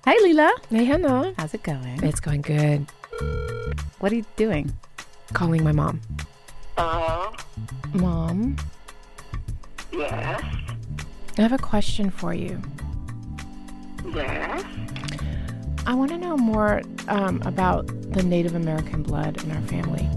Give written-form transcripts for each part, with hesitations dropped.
Hi, Leela. Hey, Hannah. How's it going? It's going good. What are you doing? Calling my mom. Hello? Mom, Yes? I have a question for you. Yes? I want to know more about the Native American blood in our family.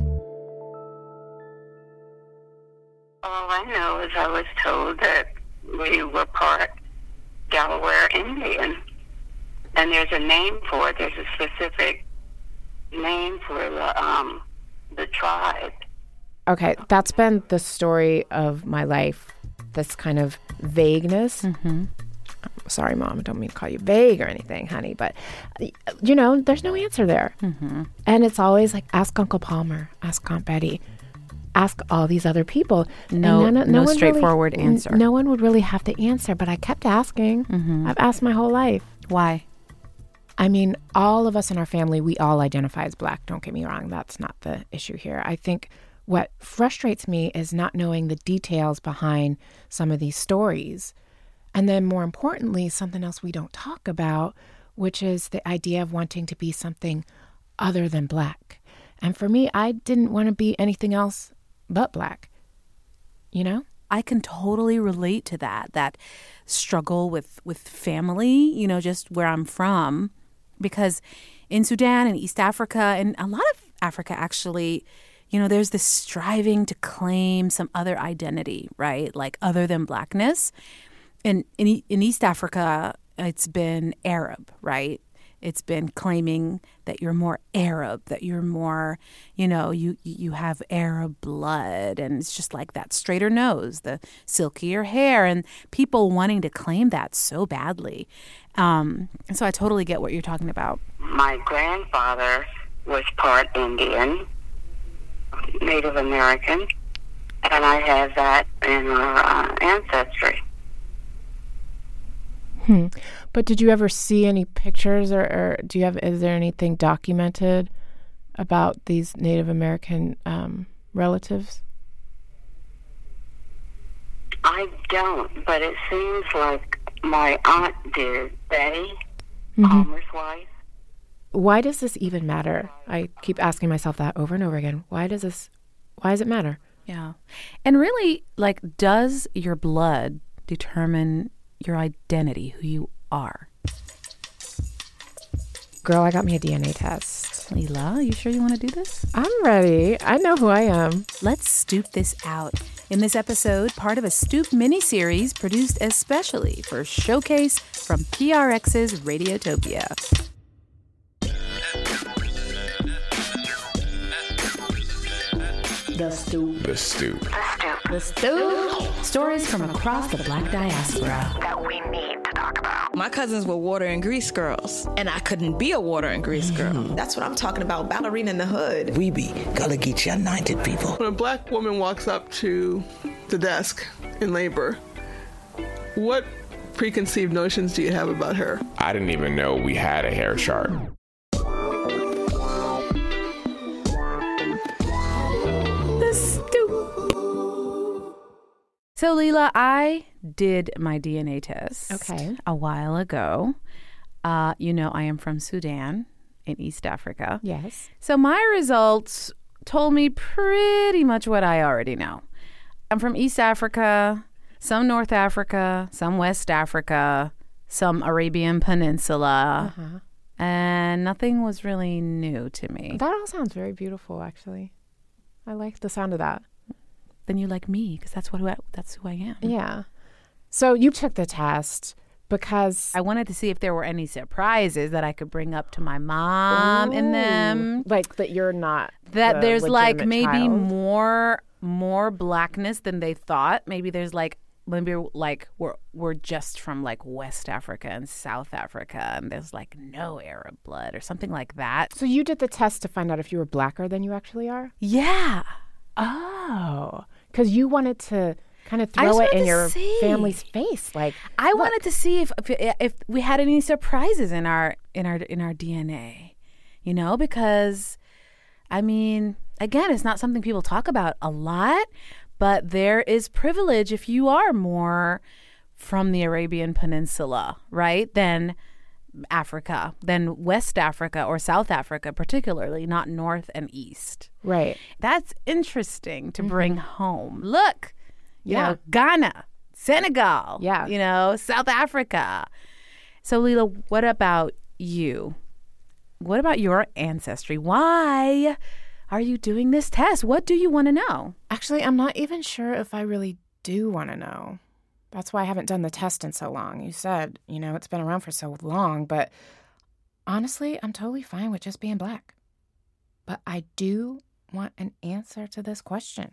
All I know is I was told that we were part Delaware Indian. And there's a name for it. There's a specific name for the tribe. Okay, that's been the story of my life, this kind of vagueness. Mm-hmm. Sorry, Mom, I don't mean to call you vague or anything, honey, but, there's no answer there. Mm-hmm. And it's always like, ask Uncle Palmer, ask Aunt Betty, ask all these other people. No one straightforward really, answer. No one would really have the answer, but I kept asking. Mm-hmm. I've asked my whole life. Why? I mean, all of us in our family, we all identify as Black. Don't get me wrong. That's not the issue here. I think what frustrates me is not knowing the details behind some of these stories. And then more importantly, something else we don't talk about, which is the idea of wanting to be something other than Black. And for me, I didn't want to be anything else but Black, I can totally relate to that struggle with family, just where I'm from. Because in Sudan and East Africa and a lot of Africa, actually, there's this striving to claim some other identity, right? Like other than Blackness. And in East Africa, it's been Arab, right? It's been claiming that you're more Arab, that you're more, you have Arab blood. And it's just like that straighter nose, the silkier hair, and people wanting to claim that so badly. And so I totally get what you're talking about. My grandfather was part Indian, Native American, and I have that in our ancestry. But did you ever see any pictures or is there anything documented about these Native American relatives? I don't, but it seems like my aunt did, Betty, Palmer's wife. Why does this even matter? I keep asking myself that over and over again. Why does it matter? Yeah. And really, does your blood determine your identity, who you are? Girl, I got me a DNA test. Leela, you sure you want to do this? I'm ready. I know who I am. Let's stoop this out. In this episode, part of a Stoop mini-series produced especially for Showcase from PRX's Radiotopia. The Stoop. The Stoop. The Stoop. Stories from across the Black diaspora That we need to talk about. My cousins were water and grease girls, and I couldn't be a water and grease girl. That's what I'm talking about, ballerina in the hood. We be Gullah Geechee United people. When a Black woman walks up to the desk in labor, what preconceived notions do you have about her? I didn't even know we had a hair chart. So, Leela, I did my DNA test a while ago. I am from Sudan in East Africa. Yes. So my results told me pretty much what I already know. I'm from East Africa, some North Africa, some West Africa, some Arabian Peninsula, and nothing was really new to me. That all sounds very beautiful, actually. I like the sound of that. Then you like me, because that's who I am. Yeah. So you took the test because I wanted to see if there were any surprises that I could bring up to my mom and them. Like that you're not that there's like maybe child. more Blackness than they thought. Maybe there's we're just from like West Africa and South Africa, and there's like no Arab blood or something like that. So you did the test to find out if you were Blacker than you actually are? Yeah. Oh, because you wanted to kind of throw it in your family's face, like I wanted to see if we had any surprises in our DNA, because I mean, again, it's not something people talk about a lot, but there is privilege if you are more from the Arabian Peninsula, right? Than Africa than West Africa or South Africa, particularly, not North and East. Right. That's interesting to bring home. Look, you Yeah. know, Ghana, Senegal, Yeah. you know, South Africa. So, Leela, what about you? What about your ancestry? Why are you doing this test? What do you want to know? Actually, I'm not even sure if I really do want to know. That's why I haven't done the test in so long. You said, you know, it's been around for so long, but honestly, I'm totally fine with just being Black. But I do want an answer to this question.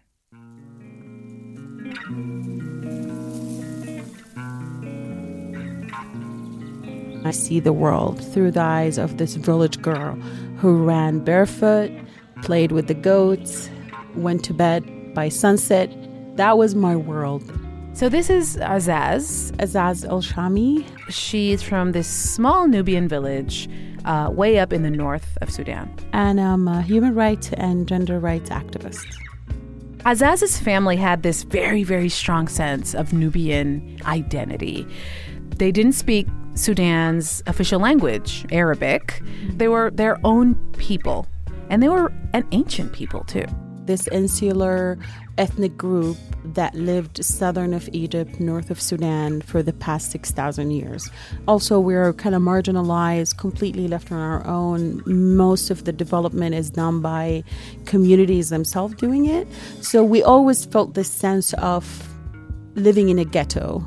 I see the world through the eyes of this village girl who ran barefoot, played with the goats, went to bed by sunset. That was my world. So this is Azaz. Azaz El-Shami. She's from this small Nubian village way up in the north of Sudan. And I'm a human rights and gender rights activist. Azaz's family had this very, very strong sense of Nubian identity. They didn't speak Sudan's official language, Arabic. They were their own people, and they were an ancient people, too. This insular ethnic group that lived southern of Egypt, north of Sudan for the past 6,000 years. Also, we're kind of marginalized, completely left on our own. Most of the development is done by communities themselves doing it. So we always felt this sense of living in a ghetto.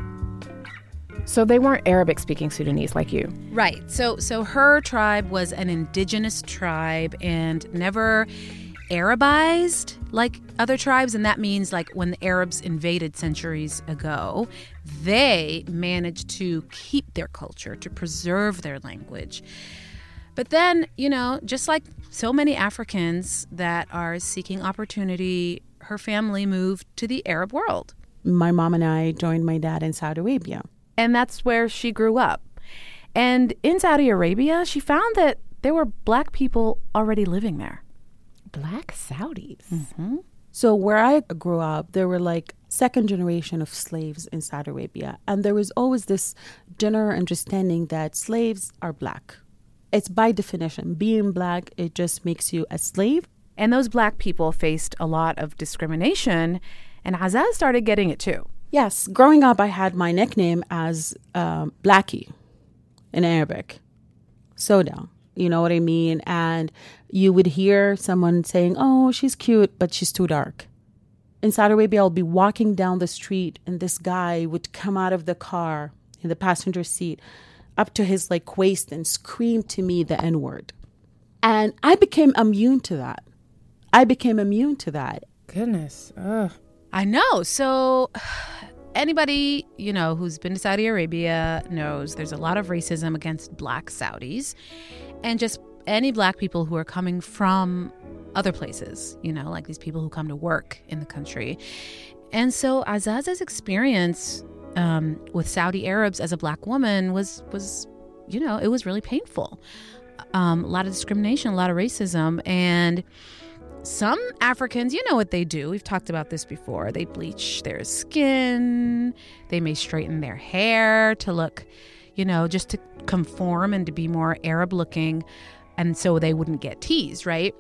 So they weren't Arabic-speaking Sudanese like you. Right. So her tribe was an indigenous tribe and never Arabized like other tribes. And that means like when the Arabs invaded centuries ago, they managed to keep their culture, to preserve their language. But then, you know, just like so many Africans that are seeking opportunity, her family moved to the Arab world. My mom and I joined my dad in Saudi Arabia. And that's where she grew up. And in Saudi Arabia, she found that there were Black people already living there. Black Saudis? Mm-hmm. So where I grew up, there were like second generation of slaves in Saudi Arabia. And there was always this general understanding that slaves are Black. It's by definition. Being Black, it just makes you a slave. And those Black people faced a lot of discrimination. And Azaz started getting it too. Yes. Growing up, I had my nickname as Blackie in Arabic. Soda. You know what I mean? And you would hear someone saying, oh, she's cute, but she's too dark. In Saudi Arabia, I'll be walking down the street and this guy would come out of the car in the passenger seat up to his like waist and scream to me the N-word. And I became immune to that. Goodness. Ugh. I know. So anybody, you know, who's been to Saudi Arabia knows there's a lot of racism against Black Saudis and just any Black people who are coming from other places, you know, like these people who come to work in the country. And so Azaz's experience with Saudi Arabs as a Black woman was, you know, it was really painful. A lot of discrimination, a lot of racism. And some Africans, you know what they do. We've talked about this before. They bleach their skin. They may straighten their hair to look, you know, just to conform and to be more Arab looking. And so they wouldn't get teased, right?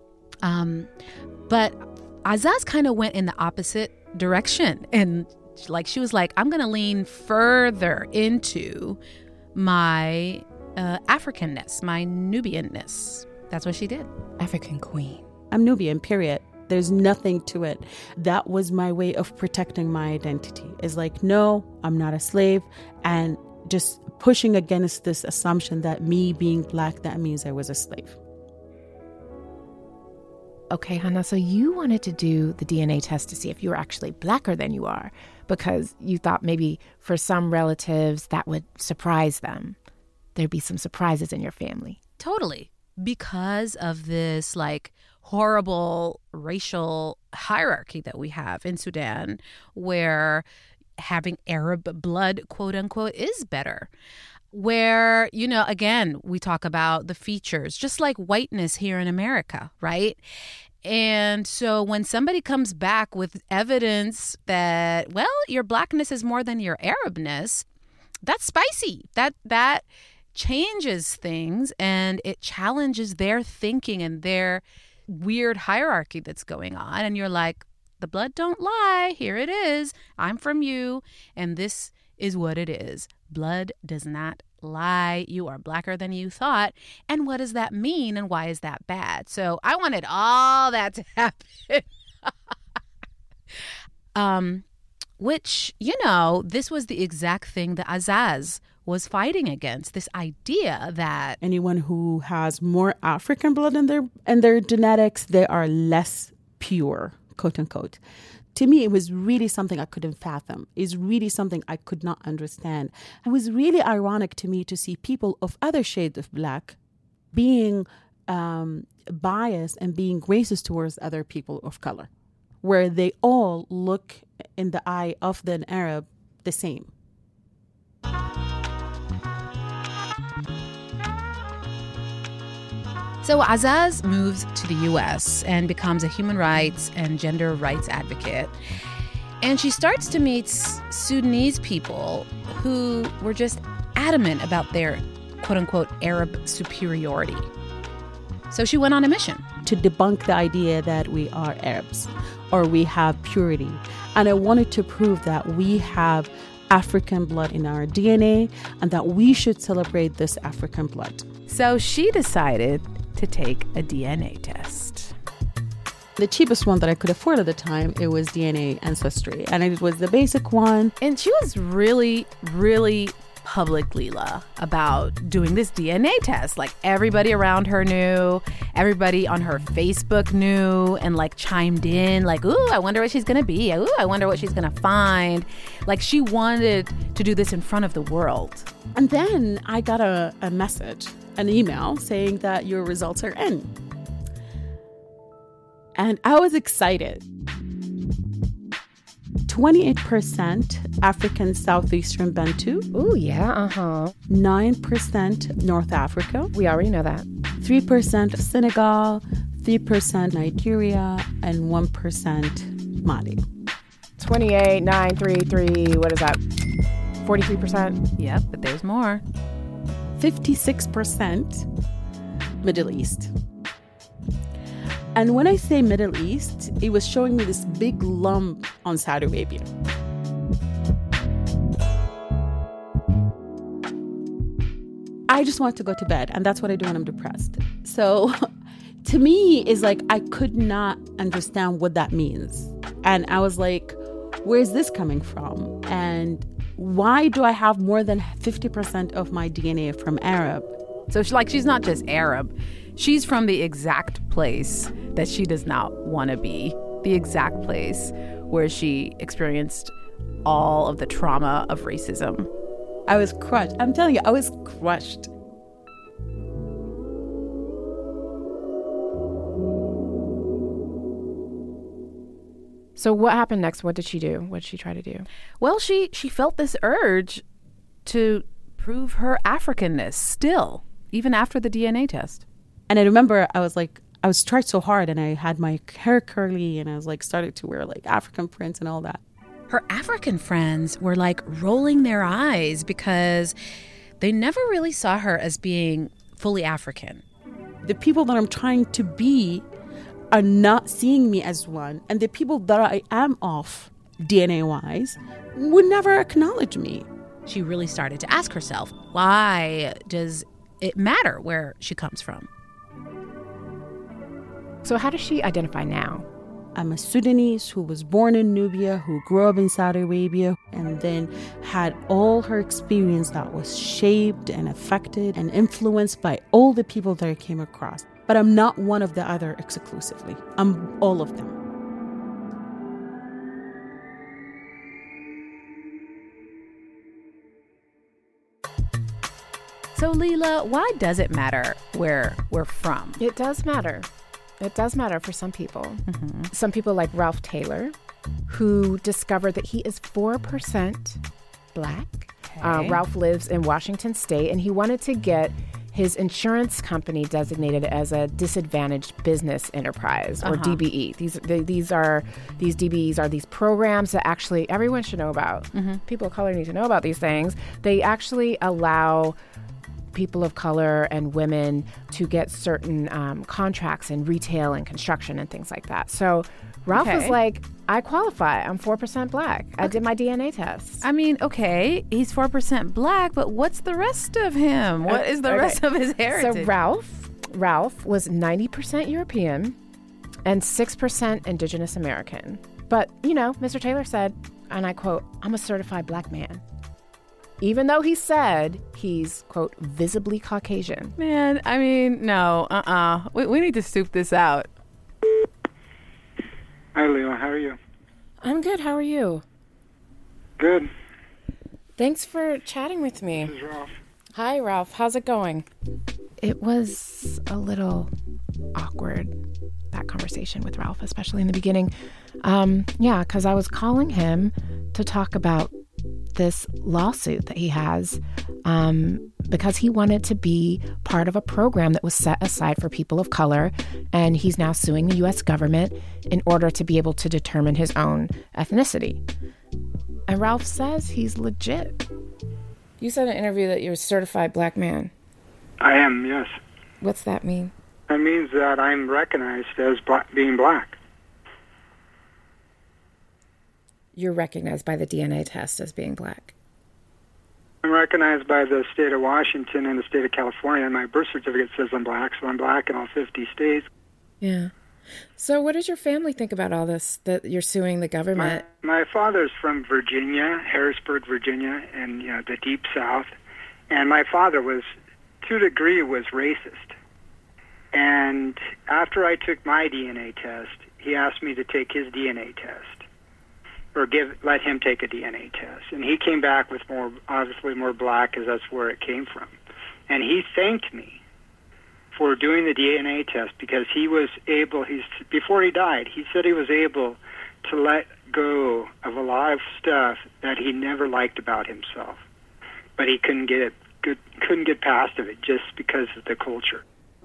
But Azaz kind of went in the opposite direction. And like she was like, I'm going to lean further into my Africanness, my Nubianness. That's what she did. African queen. I'm Nubian, period. There's nothing to it. That was my way of protecting my identity. It's like, no, I'm not a slave. And just pushing against this assumption that me being Black, that means I was a slave. Okay, Hannah, so you wanted to do the DNA test to see if you were actually Blacker than you are because you thought maybe for some relatives that would surprise them. There'd be some surprises in your family. Totally. Because of this like horrible racial hierarchy that we have in Sudan where having Arab blood, quote unquote, is better. Where, you know, again, we talk about the features, just like whiteness here in America, right? And so when somebody comes back with evidence that, well, your Blackness is more than your Arabness, that's spicy. That changes things and it challenges their thinking and their weird hierarchy that's going on. And you're like, the blood don't lie. Here it is. I'm from you. And this is what it is. Blood does not lie. You are blacker than you thought. And what does that mean? And why is that bad? So I wanted all that to happen. Which, this was the exact thing that Azaz was fighting against, this idea that anyone who has more African blood in their genetics, they are less pure, quote unquote. To me, it was really something I couldn't fathom. It's really something I could not understand. It was really ironic to me to see people of other shades of black being biased and being racist towards other people of color, where they all look in the eye of an Arab the same. So Azaz moves to the U.S. and becomes a human rights and gender rights advocate. And she starts to meet Sudanese people who were just adamant about their quote-unquote Arab superiority. So she went on a mission to debunk the idea that we are Arabs or we have purity. And I wanted to prove that we have African blood in our DNA and that we should celebrate this African blood. So she decided to take a DNA test. The cheapest one that I could afford at the time, it was DNA Ancestry. And it was the basic one. And she was really, really public, Leela, about doing this DNA test. Like everybody around her knew, everybody on her Facebook knew and like chimed in like, ooh, I wonder what she's going to be. Ooh, I wonder what she's going to find. Like she wanted to do this in front of the world. And then I got a message, an email saying that your results are in. And I was excited. 28% African Southeastern Bantu. Ooh, yeah, 9% North Africa. We already know that. 3% Senegal, 3% Nigeria, and 1% Mali. 28, 9, 3, 3, what is that? 43%? Yep, but there's more. 56% Middle East. And when I say Middle East, it was showing me this big lump on Saudi Arabia. I just want to go to bed, and that's what I do when I'm depressed. So to me, it's like I could not understand what that means. And I was like, where's this coming from? And why do I have more than 50% of my DNA from Arab? So she's not just Arab. She's from the exact place that she does not want to be, the exact place where she experienced all of the trauma of racism. I was crushed. I'm telling you, I was crushed. So what happened next? What did she do? What did she try to do? Well, she felt this urge to prove her Africanness still, even after the DNA test. And I remember I was tried so hard and I had my hair curly and I was like started to wear like African prints and all that. Her African friends were like rolling their eyes because they never really saw her as being fully African. The people that I'm trying to be are not seeing me as one. And the people that I am off DNA-wise would never acknowledge me. She really started to ask herself, why does it matter where she comes from? So how does she identify now? I'm a Sudanese who was born in Nubia, who grew up in Saudi Arabia, and then had all her experience that was shaped and affected and influenced by all the people that I came across. But I'm not one of the other exclusively. I'm all of them. So, Leela, why does it matter where we're from? It does matter. It does matter for some people. Mm-hmm. Some people like Ralph Taylor, who discovered that he is 4% Black. Okay. Ralph lives in Washington State, and he wanted to get his insurance company designated as a disadvantaged business enterprise, or DBE. These DBEs are these programs that actually everyone should know about. Mm-hmm. People of color need to know about these things. They actually allow people of color and women to get certain contracts in retail and construction and things like that. So Ralph was like, I qualify. I'm 4% black. I did my DNA test. I mean, okay, he's 4% black, but what's the rest of him? What is the rest of his heritage? So Ralph was 90% European and 6% Indigenous American. But, Mr. Taylor said, and I quote, I'm a certified black man. Even though he said he's, quote, visibly Caucasian. Man, I mean, no, we need to soup this out. Hi, Leo. How are you? I'm good. How are you? Good. Thanks for chatting with me. This is Ralph. Hi, Ralph. How's it going? It was a little awkward, that conversation with Ralph, especially in the beginning. Because I was calling him to talk about this lawsuit that he has because he wanted to be part of a program that was set aside for people of color, and he's now suing the U.S. government in order to be able to determine his own ethnicity. And Ralph says he's legit. You said in an interview that you're a certified black man. I am, yes. What's that mean? That means that I'm recognized as being black. You're recognized by the DNA test as being black. I'm recognized by the state of Washington and the state of California, and my birth certificate says I'm black, so I'm black in all 50 states. Yeah. So what does your family think about all this, that you're suing the government? My father's from Virginia, Harrisburg, Virginia, and the deep south. And my father was, to a degree, was racist. And after I took my DNA test, he asked me to take his DNA test, or let him take a DNA test. And he came back with obviously more black, because that's where it came from. And he thanked me for doing the DNA test, because he was able, before he died, he said he was able to let go of a lot of stuff that he never liked about himself. But he couldn't get past of it just because of the culture.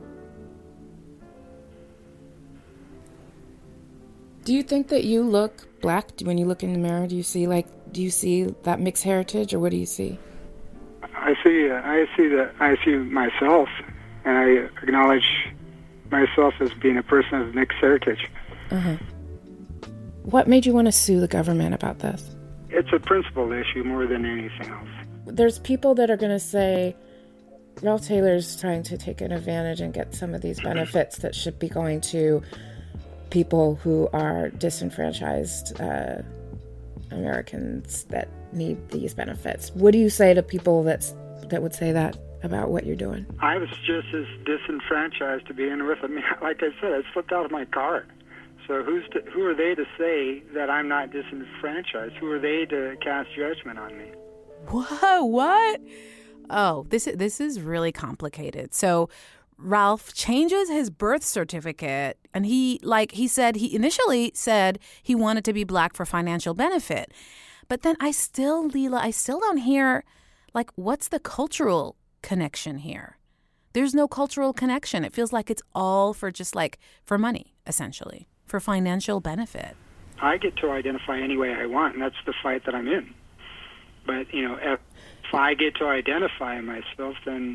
Do you think that you look black when you look in the mirror? Do you see that mixed heritage, or what do you see? I see myself, and I acknowledge myself as being a person of mixed heritage. Uh-huh. What made you want to sue the government about this? It's a principle issue more than anything else. There's people that are going to say Ralph Taylor's trying to take an advantage and get some of these benefits that should be going to people who are disenfranchised Americans that need these benefits. What do you say to people that would say that about what you're doing? I was just as disenfranchised to begin with. I mean, like I said, I slipped out of my car. So who are they to say that I'm not disenfranchised? Who are they to cast judgment on me? What? Oh, this is really complicated. So Ralph changes his birth certificate, and he initially said he wanted to be black for financial benefit. But then I still don't hear, what's the cultural connection here? There's no cultural connection. It feels like it's all for just for money, essentially, for financial benefit. I get to identify any way I want, and that's the fight that I'm in. But, if I get to identify myself, then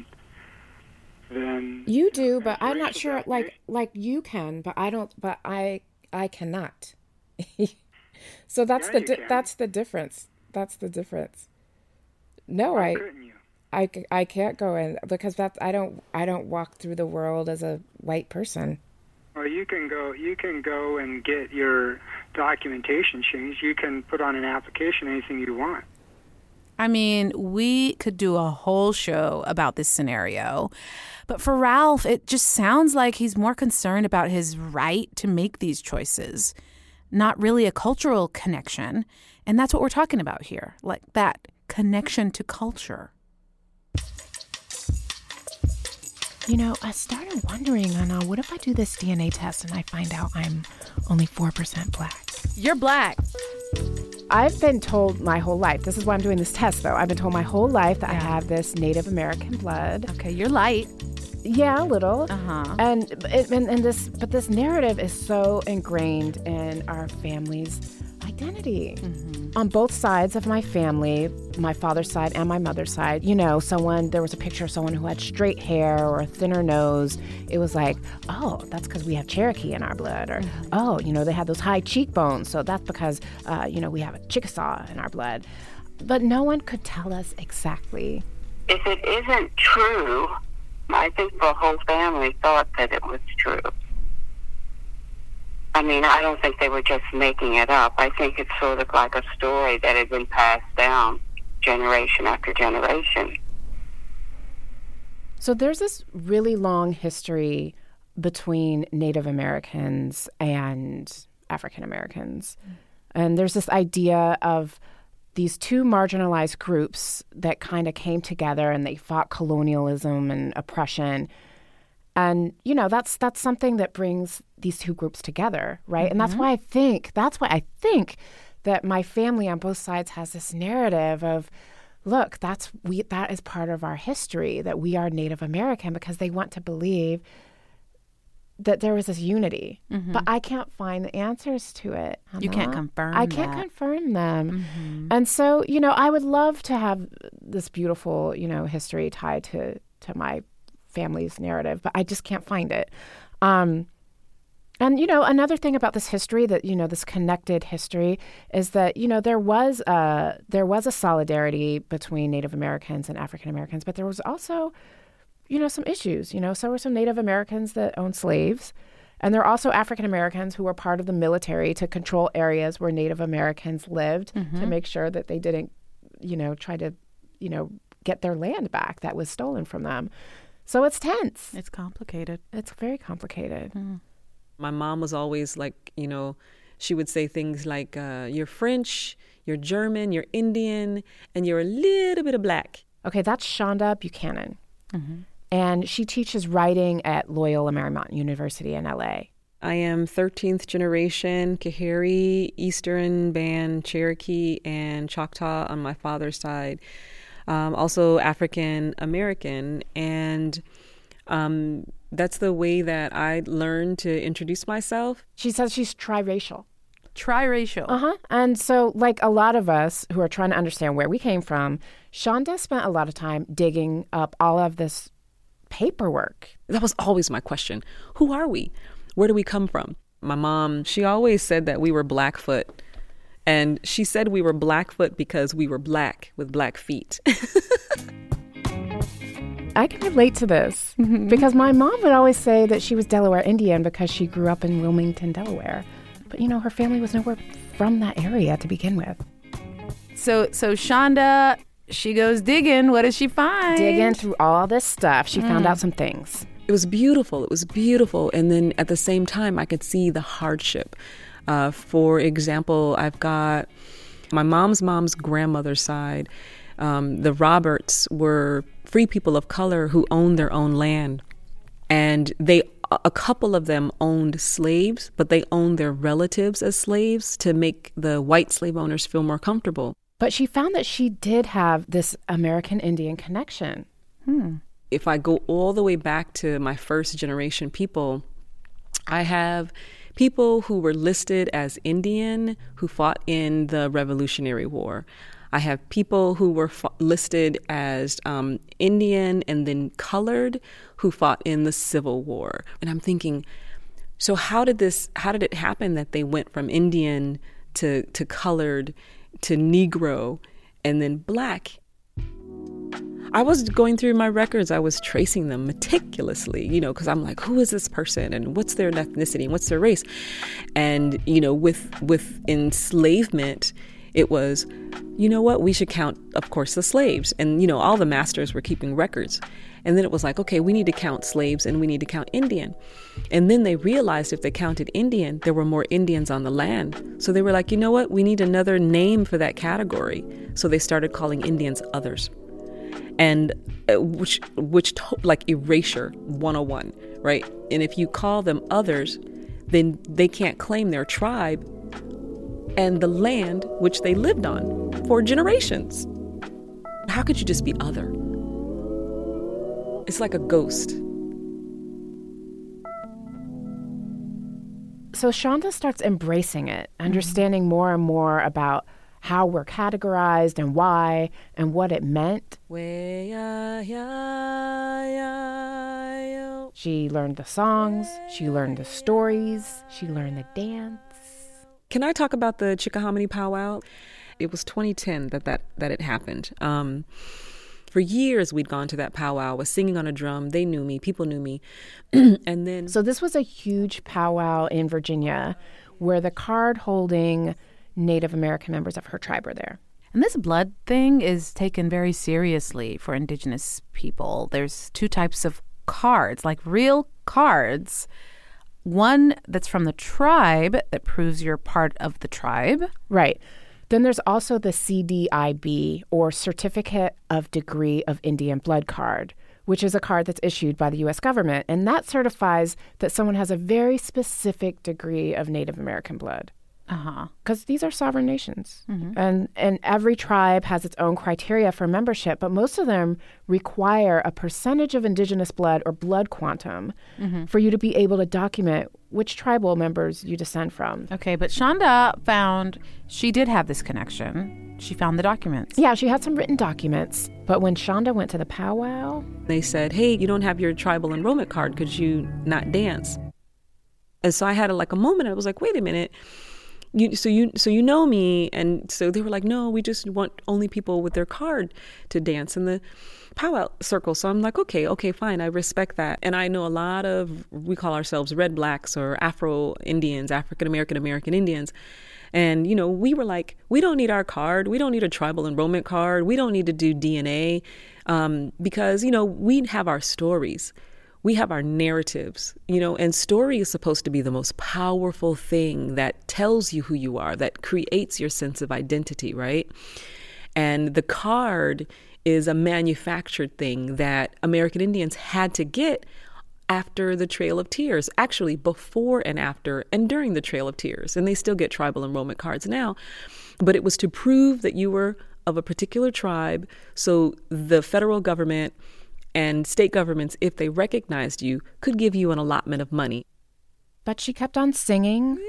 you do, but I'm not sure. Like you can, but I don't. But I cannot. So that's that's the difference. That's the difference. No, why couldn't you? I can't go in because I don't walk through the world as a white person. Well, you can go and get your documentation changed. You can put on an application anything you want. I mean, we could do a whole show about this scenario. But for Ralph, it just sounds like he's more concerned about his right to make these choices, not really a cultural connection. And that's what we're talking about here, that connection to culture. I started wondering, what if I do this DNA test and I find out I'm only 4% black? You're black. I've been told my whole life, this is why I'm doing this test, though. I've been told my whole life that I have this Native American blood. Okay, you're light. Yeah, a little. Uh-huh. But this narrative is so ingrained in our family's identity. Mm-hmm. on both sides of my family, my father's side and my mother's side, there was a picture of someone who had straight hair or a thinner nose. It was like, oh, that's because we have Cherokee in our blood. Or, oh, they had those high cheekbones. So that's because, we have a Chickasaw in our blood. But no one could tell us exactly. If it isn't true, I think the whole family thought that it was true. I mean, I don't think they were just making it up. I think it's sort of like a story that had been passed down generation after generation. So there's this really long history between Native Americans and African Americans. And there's this idea of these two marginalized groups that kind of came together and they fought colonialism and oppression. And, that's something that brings these two groups together, right? Mm-hmm. And that's why I think that my family on both sides has this narrative of, look, that is part of our history, that we are Native American, because they want to believe that there was this unity. Mm-hmm. But I can't find the answers to it. You can't confirm I can't confirm them. Mm-hmm. And so, I would love to have this beautiful, history tied to my family's narrative, but I just can't find it. And, another thing about this history that, this connected history is that, there was a solidarity between Native Americans and African Americans, but there was also, some issues. So were some Native Americans that owned slaves. And there are also African Americans who were part of the military to control areas where Native Americans lived, mm-hmm. to make sure that they didn't, try to, get their land back that was stolen from them. So it's tense. It's complicated. It's very complicated. Mm. My mom was always like, she would say things like, you're French, you're German, you're Indian, and you're a little bit of black. Okay, that's Shonda Buchanan. Mm-hmm. And she teaches writing at Loyola Marymount University in LA. I am 13th generation Kahari, Eastern Band, Cherokee, and Choctaw on my father's side. Also African American, and that's the way that I learned to introduce myself. She says she's triracial. Triracial. Uh-huh. And so, like a lot of us who are trying to understand where we came from, Shonda spent a lot of time digging up all of this paperwork. That was always my question. Who are we? Where do we come from? My mom, she always said that we were Blackfoot. And she said we were Blackfoot because we were black with black feet. I can relate to this because my mom would always say that she was Delaware Indian because she grew up in Wilmington, Delaware. But, her family was nowhere from that area to begin with. So Shonda, she goes digging. What does she find? Digging through all this stuff. She found out some things. It was beautiful. And then at the same time, I could see the hardship. For example, I've got my mom's grandmother's side. The Roberts were free people of color who owned their own land. And a couple of them owned slaves, but they owned their relatives as slaves to make the white slave owners feel more comfortable. But she found that she did have this American Indian connection. If I go all the way back to my first generation people, I have people who were listed as Indian who fought in the Revolutionary War. I have people who were listed as Indian and then colored who fought in the Civil War. And I'm thinking, so how did it happen that they went from Indian to colored to Negro and then black? I was going through my records. I was tracing them meticulously, because I'm like, who is this person and what's their ethnicity and what's their race? And, with enslavement, it was, we should count, of course, the slaves. And, all the masters were keeping records. And then it was like, okay, we need to count slaves and we need to count Indian. And then they realized if they counted Indian, there were more Indians on the land. So they were like, we need another name for that category. So they started calling Indians others. And which like erasure 101, right? And if you call them others, then they can't claim their tribe and the land which they lived on for generations. How could you just be other? It's like a ghost. So Shonda starts embracing it, understanding more and more about how we're categorized and why and what it meant. She learned the songs, she learned the stories, she learned the dance. Can I talk about the Chickahominy powwow? It was 2010 that it happened. For years, we'd gone to that powwow, was singing on a drum. They knew me. People knew me. And then... So this was a huge powwow in Virginia where the card-holding Native American members of her tribe were there. And this blood thing is taken very seriously for Indigenous people. There's two types of cards, like real cards. One that's from the tribe that proves you're part of the tribe. Right. Then there's also the CDIB, or Certificate of Degree of Indian Blood card, which is a card that's issued by the U.S. government. And that certifies that someone has a very specific degree of Native American blood. Because these are sovereign nations. And every tribe has its own criteria for membership, but most of them require a percentage of indigenous blood or blood quantum for you to be able to document which tribal members you descend from. Okay, but Shonda found she did have this connection. She found the documents. Yeah, she had some written documents. But when Shonda went to the powwow, they said, hey, you don't have your tribal enrollment card. Could you not dance? And so I had a moment. I was like, wait a minute. So you know me. And so they were like, no, we just want only people with their card to dance in the powwow circle. So I'm like, okay, fine. I respect that. And I know a lot of, we call ourselves Red Blacks or Afro Indians, African American Indians. And, we were like, we don't need our card. We don't need a tribal enrollment card. We don't need to do DNA because, we have our stories. We have our narratives, and story is supposed to be the most powerful thing that tells you who you are, that creates your sense of identity, right? And the card is a manufactured thing that American Indians had to get after the Trail of Tears, actually before and after and during the Trail of Tears. And they still get tribal enrollment cards now. But it was to prove that you were of a particular tribe. So the federal government and state governments, if they recognized you, could give you an allotment of money. But she kept on singing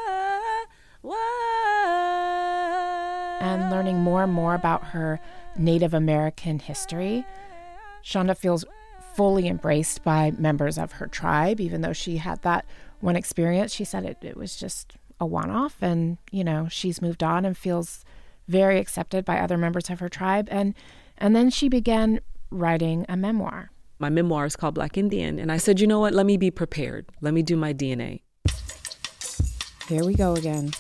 and learning more and more about her Native American history. Shonda feels fully embraced by members of her tribe, even though she had that one experience. She said it was just a one-off, and, she's moved on and feels very accepted by other members of her tribe. And then she began writing a memoir. My memoir is called Black Indian. And I said, you know what? Let me be prepared. Let me do my DNA. Here we go again.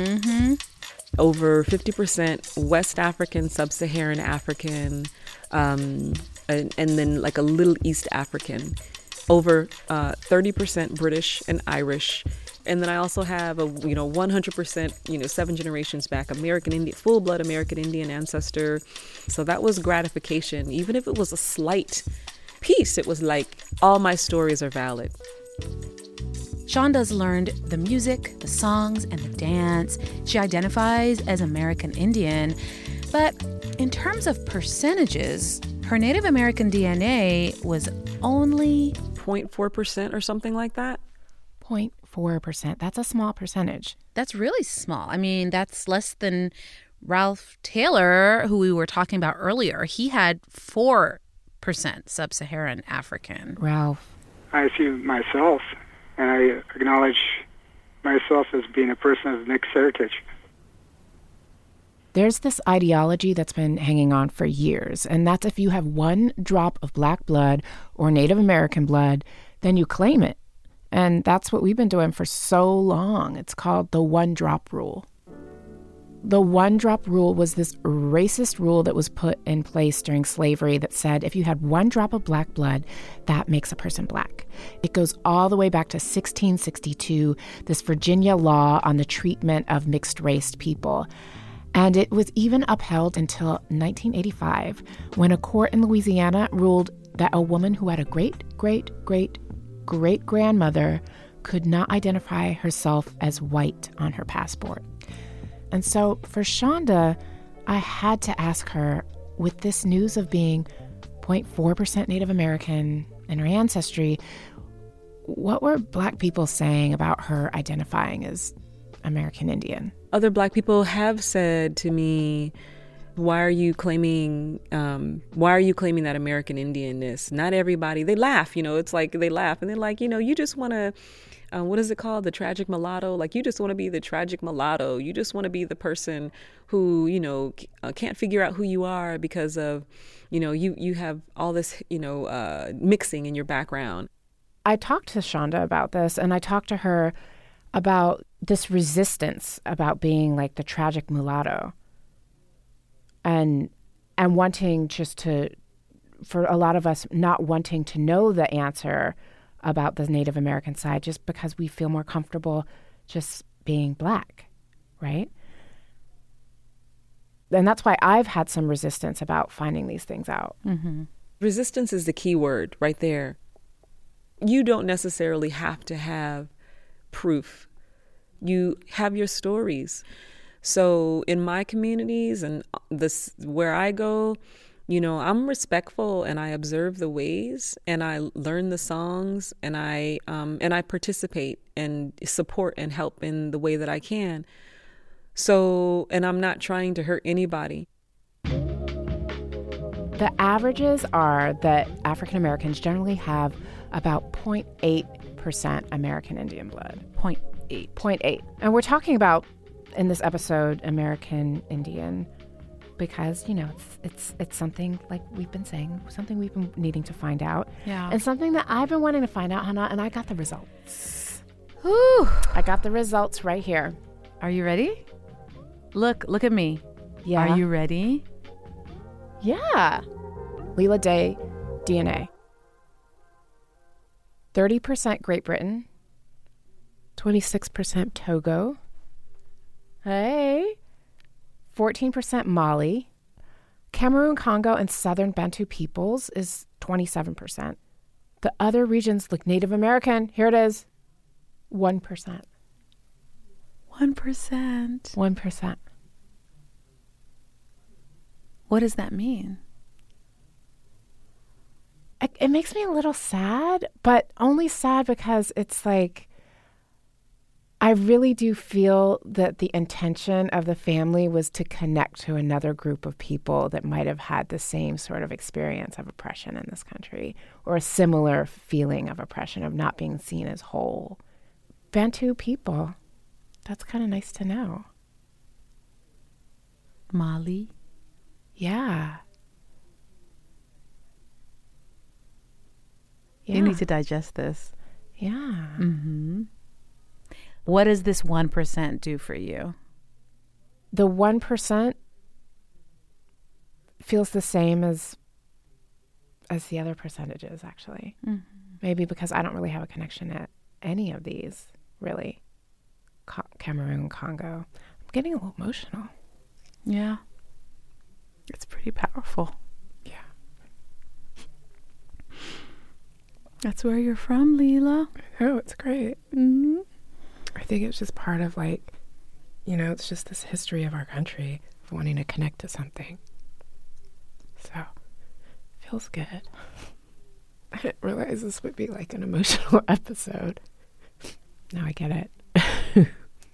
Over 50% West African, Sub-Saharan African, and then like a little East African. Over 30% British and Irish. And then I also have 100%, 7 generations back, American Indian, full-blood American Indian ancestor. So that was gratification. Even if it was a slight piece, it was like, all my stories are valid. Shonda's learned the music, the songs, and the dance. She identifies as American Indian. But in terms of percentages, her Native American DNA was only 0.4% or something like that. 0.4%. That's a small percentage. That's really small. I mean, that's less than Ralph Taylor, who we were talking about earlier. He had 4% Sub-Saharan African. Ralph. I see myself, and I acknowledge myself as being a person of mixed heritage. There's this ideology that's been hanging on for years, and that's if you have one drop of Black blood or Native American blood, then you claim it. And that's what we've been doing for so long. It's called the one-drop rule. The one-drop rule was this racist rule that was put in place during slavery that said if you had one drop of Black blood, that makes a person Black. It goes all the way back to 1662, this Virginia law on the treatment of mixed-race people. And it was even upheld until 1985, when a court in Louisiana ruled that a woman who had a great-great-great-great-grandmother could not identify herself as white on her passport. And so for Shonda, I had to ask her, with this news of being 0.4% Native American in her ancestry, what were Black people saying about her identifying as American Indian. Other Black people have said to me, why are you claiming that American Indianness? Not everybody, they laugh, it's like they laugh and they're like, you just want to, what is it called? The tragic mulatto? Like, you just want to be the tragic mulatto. You just want to be the person who, can't figure out who you are because of, you have all this, mixing in your background. I talked to Shonda about this, and I talked to her about this resistance about being like the tragic mulatto. And wanting for a lot of us not wanting to know the answer about the Native American side just because we feel more comfortable just being Black, right? And that's why I've had some resistance about finding these things out. Mm-hmm. Resistance is the key word right there. You don't necessarily have to have proof. You have your stories. So in my communities and this where I go, I'm respectful and I observe the ways and I learn the songs and I participate and support and help in the way that I can. So, and I'm not trying to hurt anybody. The averages are that African Americans generally have about 0.8% American Indian blood. 0.8. And we're talking about, in this episode, American Indian, because, it's something, like we've been saying, something we've been needing to find out. Yeah. And something that I've been wanting to find out, Hannah, and I got the results. Whew. I got the results right here. Are you ready? Look at me. Yeah. Are you ready? Yeah. Leela Day, DNA. 30% Great Britain. 26% Togo. Hey. 14% Mali. Cameroon, Congo, and Southern Bantu peoples is 27%. The other regions look Native American. Here it is. 1%. 1%. 1%. What does that mean? It makes me a little sad, but only sad because it's like, I really do feel that the intention of the family was to connect to another group of people that might have had the same sort of experience of oppression in this country, or a similar feeling of oppression, of not being seen as whole. Bantu people, that's kind of nice to know. Mali? Yeah. You need to digest this. Yeah. Mm-hmm. What does this 1% do for you? The 1% feels the same as the other percentages, actually. Mm-hmm. Maybe because I don't really have a connection to any of these, really. Cameroon, Congo. I'm getting a little emotional. Yeah. It's pretty powerful. Yeah. That's where you're from, Leela. Oh, it's great. Mm-hmm. I think it's just part of, like, it's just this history of our country of wanting to connect to something. So, feels good. I didn't realize this would be like an emotional episode. Now I get it.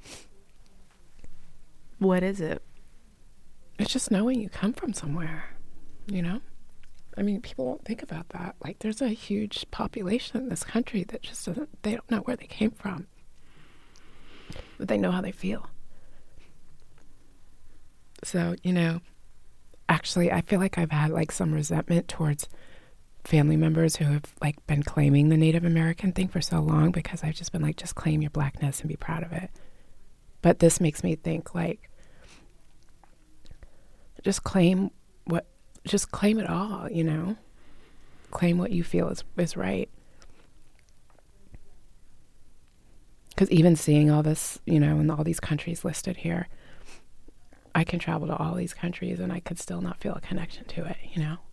What is it? It's just knowing you come from somewhere, I mean, people don't think about that. Like, there's a huge population in this country that just they don't know where they came from. But they know how they feel. So, actually, I feel like I've had, like, some resentment towards family members who have, like, been claiming the Native American thing for so long, because I've just been like, just claim your Blackness and be proud of it. But this makes me think, like, just claim it all, Claim what you feel is right. Because even seeing all this, and all these countries listed here, I can travel to all these countries and I could still not feel a connection to it,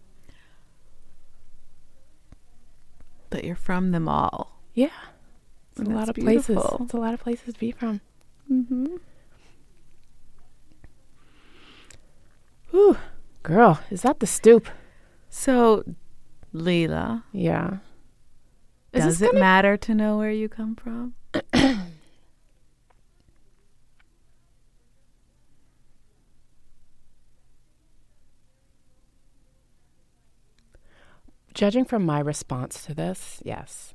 But you're from them all. Yeah. It's a lot of places. Beautiful. It's a lot of places to be from. Mm-hmm. Whew. Girl, is that the stoop? So, Leela. Yeah. Does it matter to know where you come from? Judging from my response to this, yes.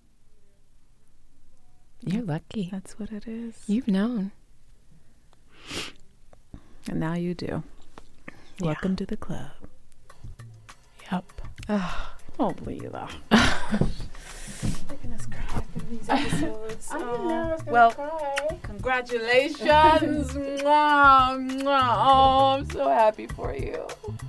You're lucky. That's what it is. You've known. And now you do. Welcome to the club. Yep. Oh, I don't believe that. Making us cry for these episodes. I didn't know I was well, cry. Congratulations. Mwah, mwah. Oh, I'm so happy for you.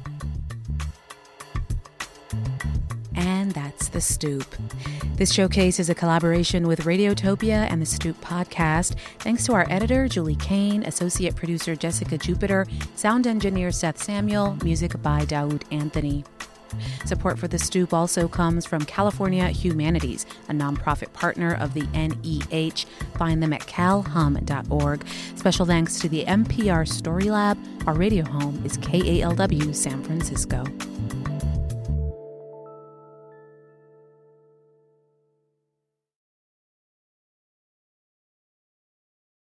And that's The Stoop. This showcase is a collaboration with Radiotopia and The Stoop podcast. Thanks to our editor, Julie Kane, associate producer, Jessica Jupiter, sound engineer, Seth Samuel, music by Daoud Anthony. Support for The Stoop also comes from California Humanities, a nonprofit partner of the NEH. Find them at calhum.org. Special thanks to the NPR Story Lab. Our radio home is KALW San Francisco.